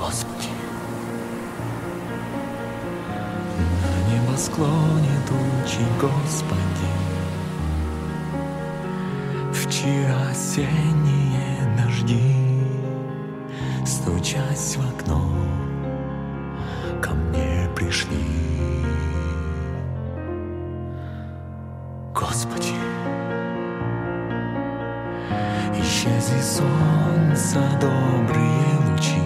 Господи, на небосклоне тучи, Господи, в чьи осенние дожди, стучась в окно, ко мне пришли. Господи, исчезли солнца добрые лучи,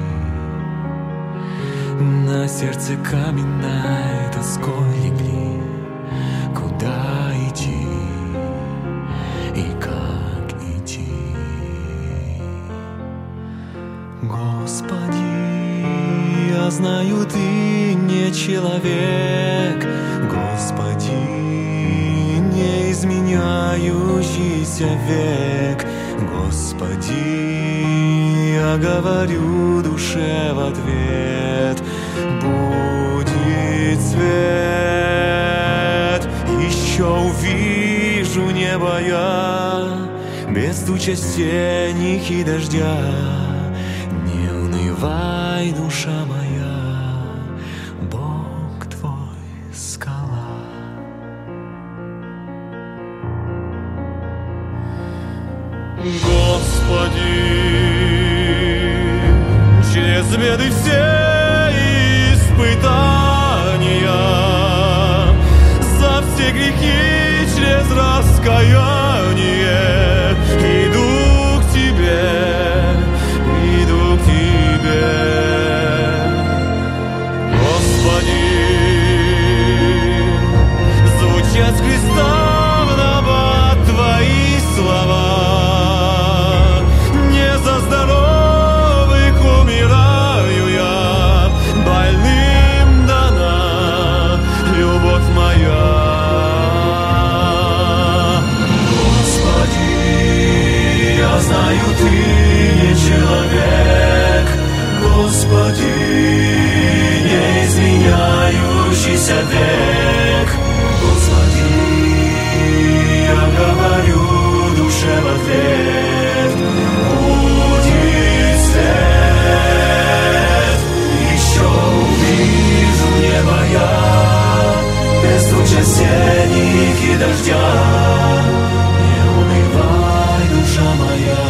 на сердце каменной тоской легли. Куда идти и как идти? Господи, я знаю, Ты не человек. Господи, не изменяющийся век. Господи, я говорю душе в ответ: будет свет. Еще увижу небо я, без туч осенних и дождя. Не унывай, душа моя, Бог твой скала. Господи, через беды все испытания, за все грехи через раскаяние иду к Тебе, иду к Тебе. Господи, звучат с креста в набат Твои слова. Не за здоровых умираю я, больным дана любовь моя. Господи, я знаю, Ты не человек. Господи, не изменяющийся век. Господи, я говорю душе в ответ: будет свет. Еще увижу небо я, без туч осенних и дождя. Не унывай, душа моя.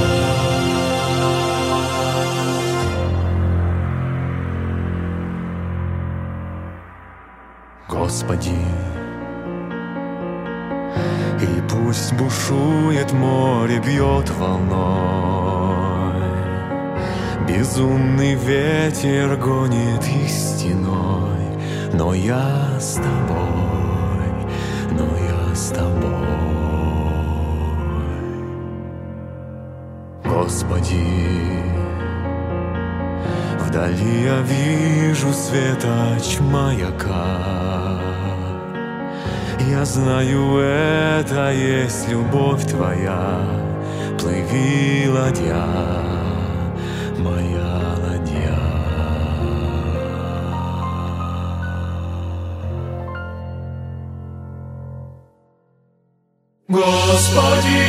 Господи, и пусть бушует море, бьет волной, безумный ветер гонит их стеной, но я с Тобой, но я с Тобой. Господи, вдали я вижу светоч маяка. Я знаю, это есть любовь Твоя. Плыви, ладья, моя ладья. Господи,